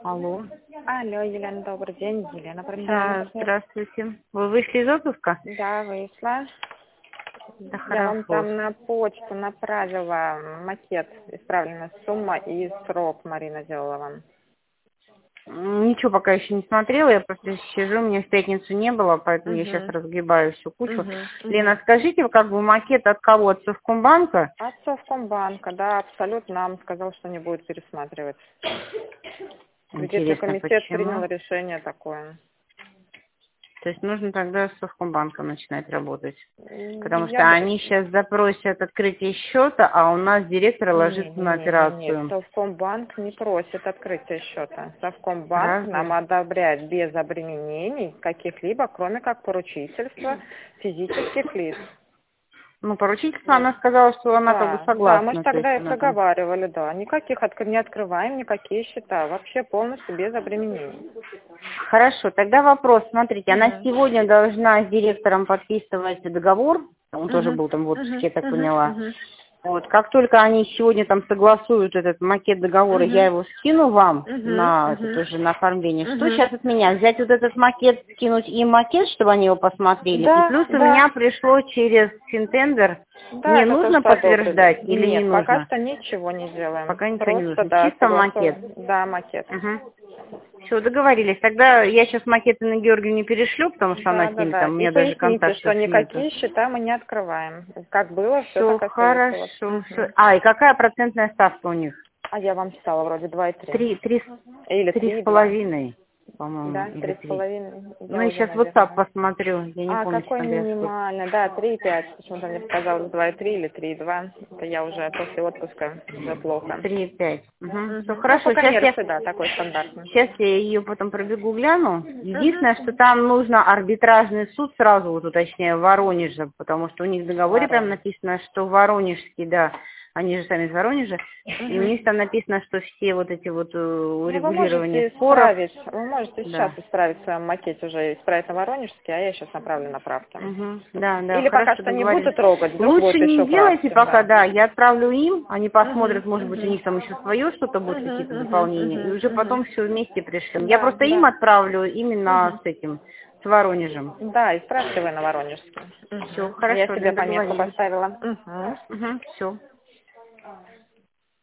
Алло. Алло, Елена, добрый день. Елена, Да, профессиональный партнер. здравствуйте. Вы вышли из отпуска? Да, вышла. Да, Я вам хорошо. там на почту направила макет, исправленная сумма и срок Марина делала вам. Ничего пока еще не смотрела, я просто сижу, меня в пятницу не было, поэтому я сейчас Угу. разгребаю всю кучу. Угу. Лена, скажите, как бы макет от кого? От Совкомбанка? От Совкомбанка, да, абсолютно нам сказал, что не будет пересматривать. Кредитный Интересно, комитет принял почему? решение такое. То есть нужно тогда с Совкомбанком начинать работать. Потому что Я бы... они сейчас запросят открытие счета, а у нас директор ложится на Не, операцию. Совкомбанк не просит открытия счета. Совкомбанк нам Разве? одобряет без обременений каких-либо, кроме как поручительства физических лиц. Ну, поручительство, она сказала, что она как бы Да, мы же согласна, то есть тогда и она там... проговаривали, да. Никаких не открываем, никакие счета. Вообще полностью без обременений. Хорошо, тогда вопрос. Смотрите, она Угу. сегодня должна с директором подписывать договор. Он тоже Угу. был там в отпуске, Угу. я так Угу. поняла. Угу. Вот, как только они сегодня там согласуют этот макет договора, я Угу. его скину вам Угу. на это Угу. тоже на оформление. Что Угу. сейчас от меня? Взять вот этот макет, скинуть им макет, чтобы они его посмотрели. И Да, плюс у да. меня пришло через Финтендер. Да, Мне это то, нужно что одобрили. подтверждать или не Нет, пока нужно? что ничего не делаем. Пока ничего не Просто, нужно. да, Чисто макет. согласовываем. Да, макет. Угу. Все, договорились. Тогда я сейчас макеты на Георгию не перешлю, потому что она Да, с да, ними да. там, у И меня даже поясните, что контактов нету. никакие счета мы не открываем. Как было, все Все так остается у вас. хорошо. Всё. Мгм. А, и какая процентная ставка у них? А я вам читала вроде 2,3. Три Или три с 3,2. половиной, по-моему, Да, или три с 3. половиной. Ну, Я я уже, сейчас WhatsApp наверное. посмотрю. Я не А, помню, какой честно говоря, сколько. минимально? Да, 3,5. Почему-то мне показалось 2,3 или 3,2. Это я уже после отпуска уже плохо. 3,5. Угу. Все Мгм. Ну, по хорошо. коммерции, да, такой стандартный. Сейчас я ее потом пробегу, гляну. Мгм. Единственное, что там нужно арбитражный суд, сразу вот уточняю, в Воронеже, потому что у них в договоре прям Воронеж. написано, что Воронежский, да, они же сами из Воронежа, и у Мгм. них там написано, что все вот эти вот Ну, вы урегулирования можете споров, исправить, вы можете сейчас да. исправить в своем макете уже, исправить на Воронежский, а я сейчас направлю на правки. Угу. Да, да, Или пока хорошо, что не договорились. буду трогать, вдруг Лучше будут еще не делайте правки, пока, да. да, я отправлю им, они посмотрят, Мгм, может быть, у мгм. них там еще свое что-то будет, какие-то Мгм, мгм, дополнения, и мгм, уже мгм. потом все вместе пришлем. Я Да, просто им да. отправлю именно Мгм. с этим, с Воронежем. Да, исправьте вы на Воронежский. Все, Мгм. Я хорошо, себе пометку договорились. поставила. Мгм. Угу, все.